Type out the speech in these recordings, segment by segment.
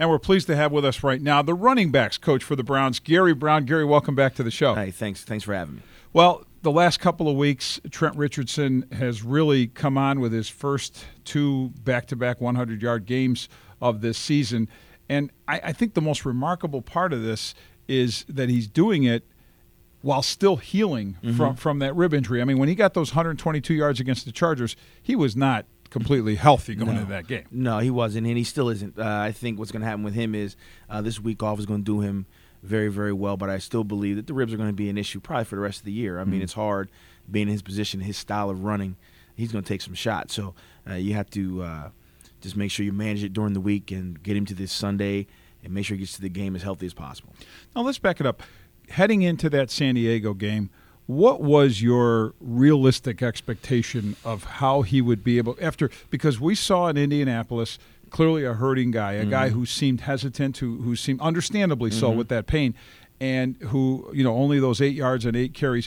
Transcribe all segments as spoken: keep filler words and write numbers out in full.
And we're pleased to have with us right now the running backs coach for the Browns, Gary Brown. Gary, welcome back to the show. Hey, thanks. Thanks for having me. Well, the last couple of weeks, Trent Richardson has really come on with his first two back-to-back hundred-yard games of this season. And I, I think the most remarkable part of this is that he's doing it while still healing mm-hmm. from, from that rib injury. I mean, when he got those one hundred twenty-two yards against the Chargers, he was not completely healthy going no. into that game. No, he wasn't, and he still isn't. Uh, I think what's going to happen with him is uh, this week off is going to do him very, very well, but I still believe that the ribs are going to be an issue probably for the rest of the year. I mean, mm-hmm. it's hard being in his position, his style of running. He's going to take some shots, so uh, you have to uh, just make sure you manage it during the week and get him to this Sunday and make sure he gets to the game as healthy as possible. Now, let's back it up. Heading into that San Diego game, what was your realistic expectation of how he would be able after – because we saw in Indianapolis clearly a hurting guy, a mm-hmm. guy who seemed hesitant, who, who seemed understandably mm-hmm. so with that pain, and who, you know, only those eight yards and eight carries.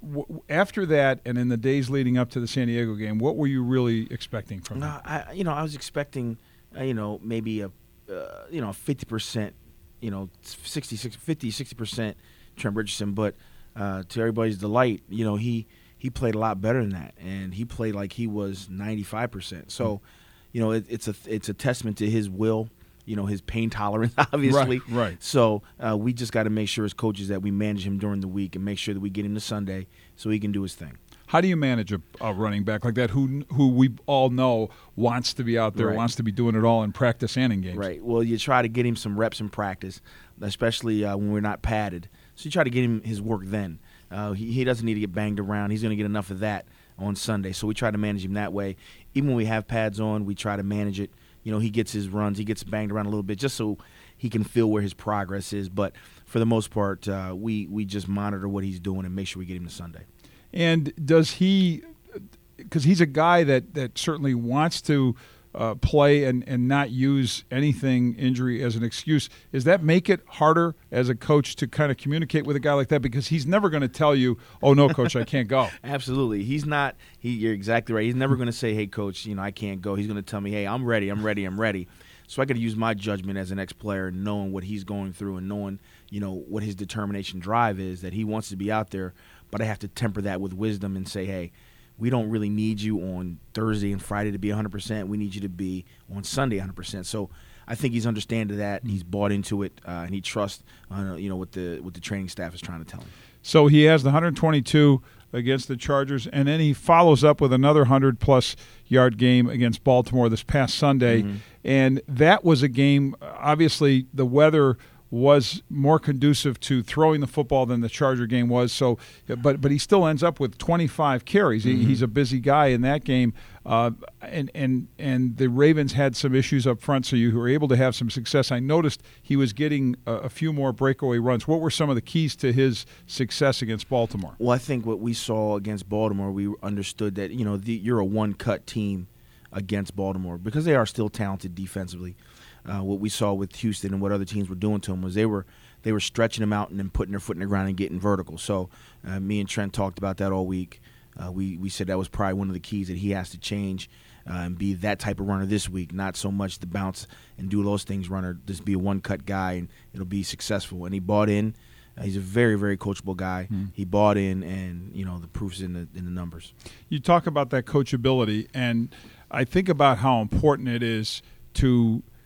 After that and in the days leading up to the San Diego game, what were you really expecting from him? No, I, you know, I was expecting, uh, you know, maybe a, uh, you know, fifty percent, you know, sixty, fifty, sixty percent Trent Richardson, but – Uh, to everybody's delight, you know, he, he played a lot better than that, and he played like he was ninety-five percent. So, you know, it, it's a it's a testament to his will, you know, his pain tolerance, obviously. Right, right. So uh, we just got to make sure as coaches that we manage him during the week and make sure that we get him to Sunday so he can do his thing. How do you manage a, a running back like that who who we all know wants to be out there, right. wants to be doing it all in practice and in games? Right. Well, you try to get him some reps in practice, especially uh, when we're not padded. So you try to get him his work then. Uh, he, he doesn't need to get banged around. He's going to get enough of that on Sunday. So we try to manage him that way. Even when we have pads on, we try to manage it. You know, he gets his runs. He gets banged around a little bit just so he can feel where his progress is. But for the most part, uh, we, we just monitor what he's doing and make sure we get him to Sunday. And does he – because he's a guy that, that certainly wants to – Uh, play and, and not use anything injury as an excuse. Does that make it harder as a coach to kind of communicate with a guy like that? Because he's never going to tell you, oh, no, coach, I can't go. Absolutely. He's not he, – you're exactly right. He's never going to say, hey, coach, you know, I can't go. He's going to tell me, hey, I'm ready, I'm ready, I'm ready. So I got to use my judgment as an ex-player, knowing what he's going through and knowing, you know, what his determination drive is, that he wants to be out there. But I have to temper that with wisdom and say, hey, we don't really need you on Thursday and Friday to be one hundred percent. We need you to be on Sunday one hundred percent. So I think he's understanding that. He's bought into it, uh, and he trusts, uh, you know, what the what the training staff is trying to tell him. So he has the one hundred twenty-two against the Chargers, and then he follows up with another one hundred-plus yard game against Baltimore this past Sunday. Mm-hmm. And that was a game, obviously, the weather – was more conducive to throwing the football than the Charger game was. So, but but he still ends up with twenty-five carries. Mm-hmm. He, he's a busy guy in that game, uh, and and and the Ravens had some issues up front, so you were able to have some success. I noticed he was getting a, a few more breakaway runs. What were some of the keys to his success against Baltimore? Well, I think what we saw against Baltimore, we understood that you know the, you're a one-cut team against Baltimore because they are still talented defensively. Uh, what we saw with Houston and what other teams were doing to him was they were they were stretching him out and then putting their foot in the ground and getting vertical. So uh, me and Trent talked about that all week. Uh, we, we said that was probably one of the keys that he has to change uh, and be that type of runner this week, not so much the bounce and do those things runner, just be a one-cut guy and it'll be successful. And he bought in. Uh, he's a very, very coachable guy. Mm. He bought in, and, you know, the proof's in the in the numbers. You talk about that coachability, and I think about how important it is to –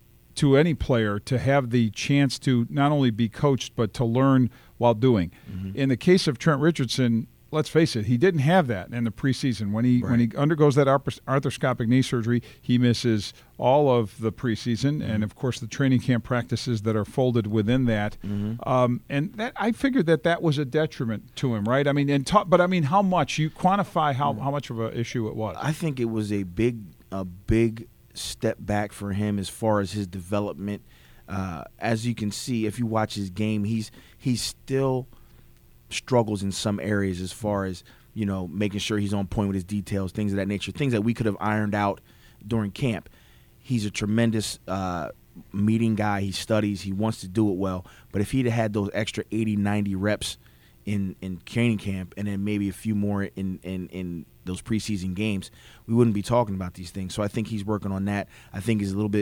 to any player to have the chance to not only be coached but to learn while doing. Mm-hmm. In the case of Trent Richardson, let's face it, he didn't have that in the preseason. When he right. when he undergoes that arthroscopic knee surgery, he misses all of the preseason mm-hmm. and, of course, the training camp practices that are folded within that. Mm-hmm. Um, and that I figured that that was a detriment to him, right? I mean, and ta- but I mean, how much you quantify how, mm-hmm. how much of an issue it was? I think it was a big a big. step back for him as far as his development. Uh, as you can see, if you watch his game, he's he still struggles in some areas as far as, you know, making sure he's on point with his details, things of that nature, things that we could have ironed out during camp. He's a tremendous uh, meeting guy. He studies. He wants to do it well. But if he'd have had those extra eighty, ninety reps in, in training camp and then maybe a few more in, in, in those preseason games, we wouldn't be talking about these things. So I think he's working on that. I think he's a little bit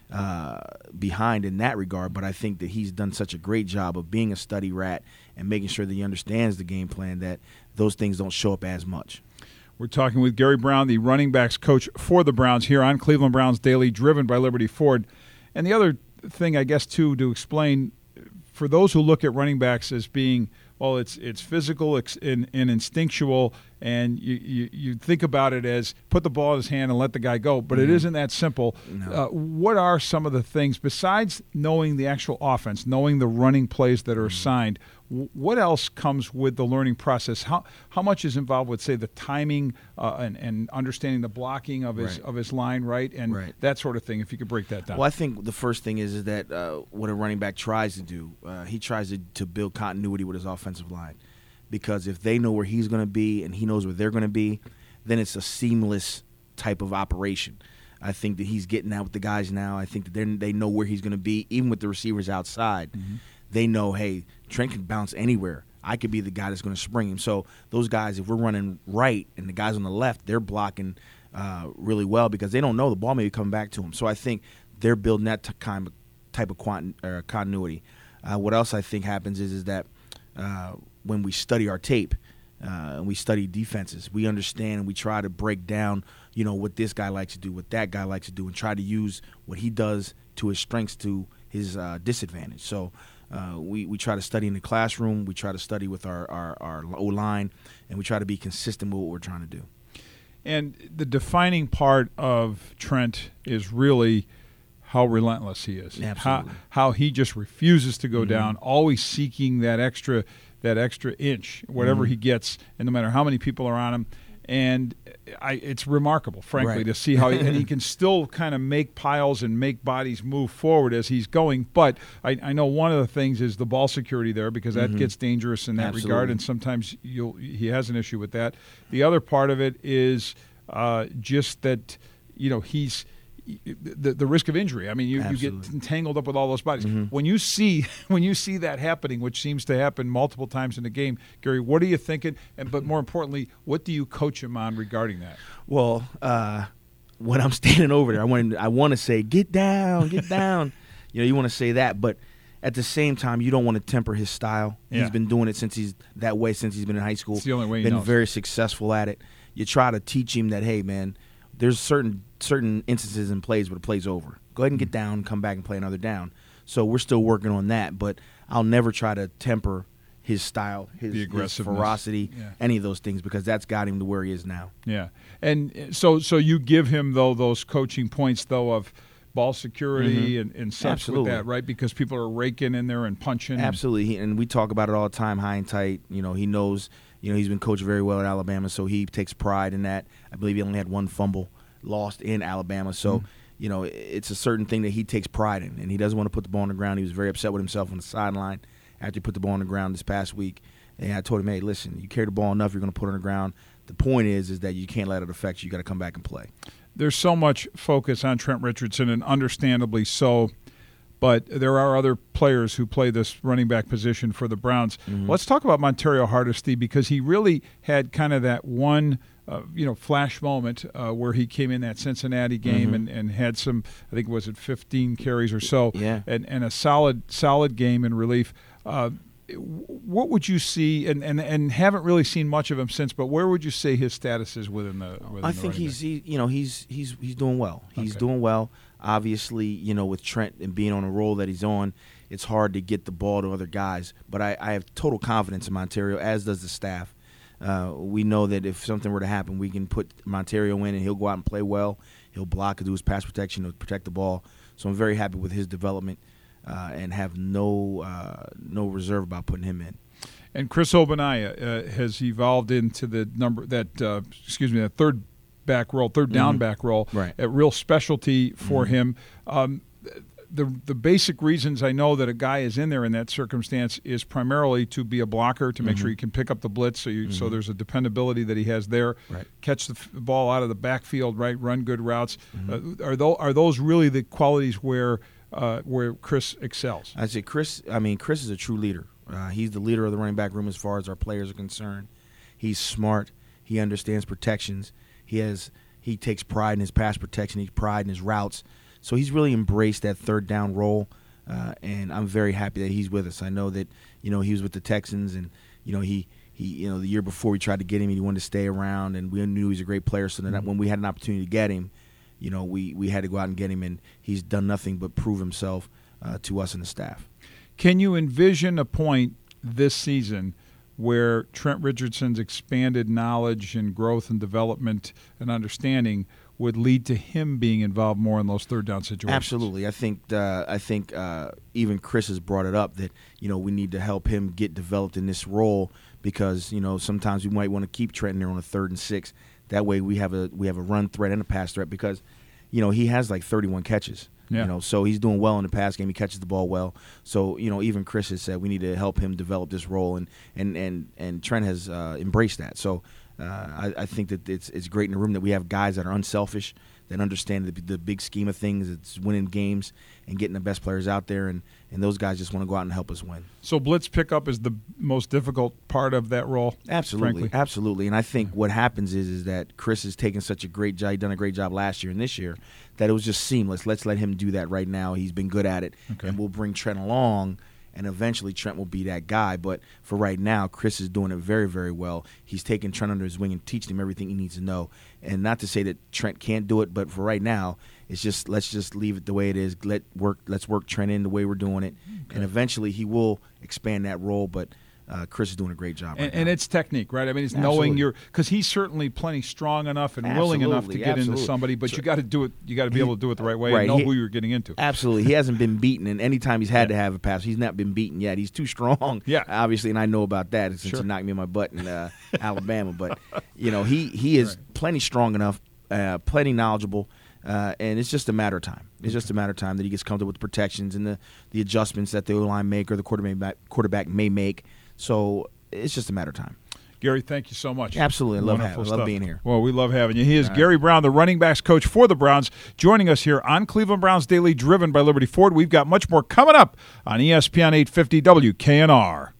uh, behind in that regard. But I think that he's done such a great job of being a study rat and making sure that he understands the game plan, that those things don't show up as much. We're talking with Gary Brown, the running backs coach for the Browns, here on Cleveland Browns Daily, driven by Liberty Ford. And the other thing, I guess, too, to explain, for those who look at running backs as being, well, it's it's physical and, and instinctual, and you, you, you think about it as put the ball in his hand and let the guy go, but mm-hmm. it isn't that simple. No. Uh, what are some of the things, besides knowing the actual offense, knowing the running plays that are mm-hmm. assigned, w- what else comes with the learning process? How how much is involved with, say, the timing uh, and, and understanding the blocking of his right. of his line, right, and right. that sort of thing, if you could break that down. Well, I think the first thing is, is that uh, what a running back tries to do, uh, he tries to, to build continuity with his offensive line. Because if they know where he's going to be and he knows where they're going to be, then it's a seamless type of operation. I think that he's getting out with the guys now. I think that they know where he's going to be, even with the receivers outside. Mm-hmm. They know, hey, Trent can bounce anywhere. I could be the guy that's going to spring him. So those guys, if we're running right and the guys on the left, they're blocking uh, really well because they don't know the ball may be coming back to them. So I think they're building that t- kind of type of quant- uh, continuity. Uh, what else I think happens is, is that uh, when we study our tape uh, and we study defenses, we understand and we try to break down, you know, what this guy likes to do, what that guy likes to do, and try to use what he does to his strengths to his uh, disadvantage. So uh, we, we try to study in the classroom, we try to study with our, our, our O-line, and we try to be consistent with what we're trying to do. And the defining part of Trent is really how relentless he is. Absolutely. How, how he just refuses to go mm-hmm. down, always seeking that extra that extra inch, whatever mm-hmm. he gets, and no matter how many people are on him. And I, it's remarkable, frankly, right. to see how he, and he can still kind of make piles and make bodies move forward as he's going. But I, I know one of the things is the ball security there, because that mm-hmm. gets dangerous in that Absolutely. regard, and sometimes you'll, he has an issue with that. The other part of it is uh, just that, you know, he's – The, the risk of injury. I mean, you, you get entangled up with all those bodies. Mm-hmm. When you see when you see that happening, which seems to happen multiple times in the game, Gary, what are you thinking? And but more importantly, what do you coach him on regarding that? Well, uh, when I'm standing over there, I want I want to say, get down, get down. You know, you want to say that, but at the same time, you don't want to temper his style. Yeah. He's been doing it since he's that way since he's been in high school. It's the only way he been knows. Very successful at it. You try to teach him that, hey, man, there's certain certain instances in plays where the play's over. Go ahead and get down, come back and play another down. So we're still working on that, but I'll never try to temper his style, his, The his aggressiveness. ferocity, Yeah. any of those things, because that's got him to where he is now. Yeah, and so so you give him though those coaching points though of ball security mm-hmm. and, and such Absolutely. with that, right? Because people are raking in there and punching. Absolutely, and we talk about it all the time, high and tight. You know, he knows. You know, he's been coached very well at Alabama, so he takes pride in that. I believe he only had one fumble lost in Alabama, so mm-hmm. you know, it's a certain thing that he takes pride in, and he doesn't want to put the ball on the ground. He was very upset with himself on the sideline after he put the ball on the ground this past week. And I told him, hey, listen, you carry the ball enough, you're going to put it on the ground. The point is, is that you can't let it affect you. You got to come back and play. There's so much focus on Trent Richardson, and understandably so. But there are other players who play this running back position for the Browns. Mm-hmm. Let's talk about Montario Hardesty, because he really had kind of that one, uh, you know, flash moment uh, where he came in that Cincinnati game mm-hmm. and, and had some, I think was it fifteen carries or so, yeah. and, and a solid solid game in relief. Uh, what would you see, and, and, and haven't really seen much of him since, but where would you say his status is within the within I the think he's he, you know he's he's he's doing well. He's Okay. doing well. Obviously, you know, with Trent and being on a roll that he's on, it's hard to get the ball to other guys. But I, I have total confidence in Montario, as does the staff. Uh, we know that if something were to happen, we can put Montario in and he'll go out and play well. He'll block and do his pass protection to protect the ball. So I'm very happy with his development uh, and have no uh, no reserve about putting him in. And Chris Obanaya uh, has evolved into the number that uh, excuse me that third back role, third down mm-hmm. back role, right. a real specialty for mm-hmm. him. Um, the the basic reasons I know that a guy is in there in that circumstance is primarily to be a blocker, to make mm-hmm. sure he can pick up the blitz, so you, mm-hmm. so there's a dependability that he has there. Right. Catch the f- ball out of the backfield, right? Run good routes. Mm-hmm. Uh, are those are those really the qualities where uh, where Chris excels? I say Chris. I mean, Chris is a true leader. Uh, he's the leader of the running back room as far as our players are concerned. He's smart. He understands protections. He has. He takes pride in his pass protection. He takes pride in his routes. So he's really embraced that third down role, uh, and I'm very happy that he's with us. I know that, you know, he was with the Texans, and, you know, he, he you know, the year before we tried to get him, he wanted to stay around, and we knew he was a great player. So then mm-hmm. when we had an opportunity to get him, you know, we, we had to go out and get him, and he's done nothing but prove himself uh, to us and the staff. Can you envision a point this season where Trent Richardson's expanded knowledge and growth and development and understanding would lead to him being involved more in those third down situations? Absolutely. I think uh, I think uh, even Chris has brought it up that, you know, we need to help him get developed in this role because, you know, sometimes we might want to keep Trent there on a third and six. That way we have a we have a run threat and a pass threat because, you know, he has like thirty-one catches. Yeah. You know, so he's doing well in the pass game. He catches the ball well. So, you know, even Chris has said we need to help him develop this role, and and and, and Trent has uh, embraced that. So uh, I, I think that it's it's great in the room that we have guys that are unselfish, that understand the, the big scheme of things. It's winning games and getting the best players out there, and, and those guys just want to go out and help us win. So blitz pickup is the most difficult part of that role? Absolutely, frankly. absolutely. And I think what happens is is that Chris has taken such a great job, he's done a great job last year and this year, that it was just seamless. Let's let him do that right now. He's been good at it, okay. and we'll bring Trent along, and eventually Trent will be that guy. But for right now, Chris is doing it very, very well. He's taking Trent under his wing and teaching him everything he needs to know. And not to say that Trent can't do it, but for right now, it's just let's just leave it the way it is. Let work. Let's work Trent in the way we're doing it, okay. and eventually he will expand that role. But uh, Chris is doing a great job. Right and, now. and it's technique, right? I mean, it's Absolutely. knowing your because he's certainly plenty strong enough and Absolutely. willing enough to get Absolutely. into somebody, but so, you got to do it. You got to be he, able to do it the right way right. and know he, who you're getting into. Absolutely, he hasn't been beaten, and any time he's had yeah. to have a pass, he's not been beaten yet. He's too strong. Yeah, obviously, and I know about that since sure. he knocked me in my butt in uh, Alabama. But you know, he he is right. plenty strong enough, uh, plenty knowledgeable. Uh, and it's just a matter of time. It's just a matter of time that he gets comfortable with the protections and the, the adjustments that the O-line make or the quarterback quarterback may make. So it's just a matter of time. Gary, thank you so much. Absolutely. I love, having, I love being here. Well, we love having you. He is All Gary right. Brown, the running backs coach for the Browns, joining us here on Cleveland Browns Daily, driven by Liberty Ford. We've got much more coming up on E S P N eight fifty W K N R.